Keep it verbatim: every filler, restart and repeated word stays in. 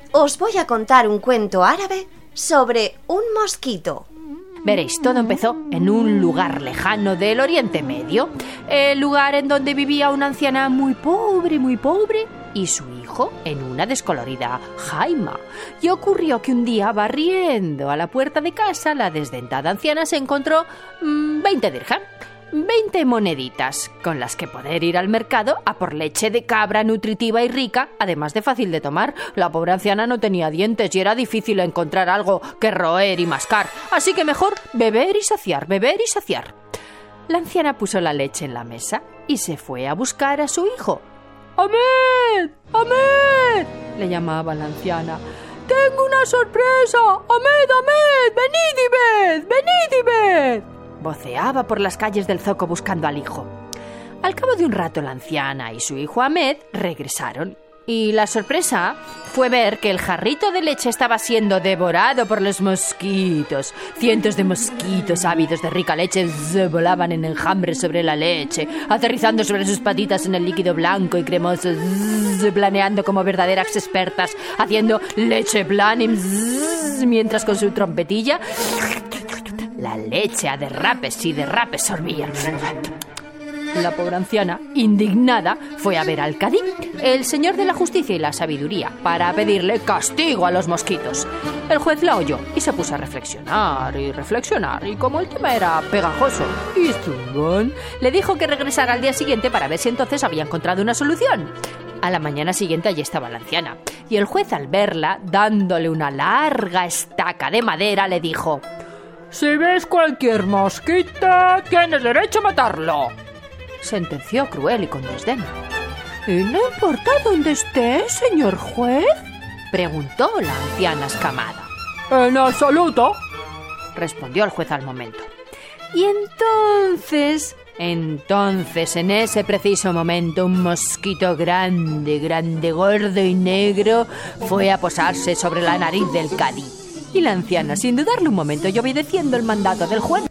os voy a contar un cuento árabe sobre un mosquito. Veréis, todo empezó en un lugar lejano del Oriente Medio, el lugar en donde vivía una anciana muy pobre, muy pobre, y su hijo en una descolorida jaima. Y ocurrió que un día, barriendo a la puerta de casa, la desdentada anciana se encontró mmm, veinte dirham, veinte moneditas, con las que poder ir al mercado a por leche de cabra nutritiva y rica, además de fácil de tomar. La pobre anciana no tenía dientes y era difícil encontrar algo que roer y mascar, así que mejor beber y saciar, beber y saciar. La anciana puso la leche en la mesa y se fue a buscar a su hijo. ¡Ahmed! ¡Ahmed!, le llamaba la anciana. ¡Tengo una sorpresa! ¡Ahmed, Ahmed! ¡Venid y ved! ¡Venid y ved! Voceaba por las calles del zoco buscando al hijo. Al cabo de un rato, la anciana y su hijo Ahmed regresaron. Y la sorpresa fue ver que el jarrito de leche estaba siendo devorado por los mosquitos. Cientos de mosquitos ávidos de rica leche se volaban en enjambres sobre la leche, aterrizando sobre sus patitas en el líquido blanco y cremoso, zzz, planeando como verdaderas expertas, haciendo leche planing, zzz, mientras con su trompetilla la leche a derrapes y derrapes sorbía. La pobre anciana, indignada, fue a ver al cadí, el señor de la justicia y la sabiduría, para pedirle castigo a los mosquitos. El juez la oyó y se puso a reflexionar y reflexionar, y como el tema era pegajoso y zumbón, le dijo que regresara al día siguiente para ver si entonces había encontrado una solución. A la mañana siguiente allí estaba la anciana, y el juez, al verla, dándole una larga estaca de madera, le dijo: «Si ves cualquier mosquito, tienes derecho a matarlo», sentenció cruel y con desdén. «¿Y no importa dónde esté, señor juez?», preguntó la anciana escamada. «En absoluto», respondió el juez al momento. Y entonces, entonces, en ese preciso momento, un mosquito grande, grande, gordo y negro fue a posarse sobre la nariz del cadí. Y la anciana, sin dudarlo un momento y obedeciendo el mandato del juez,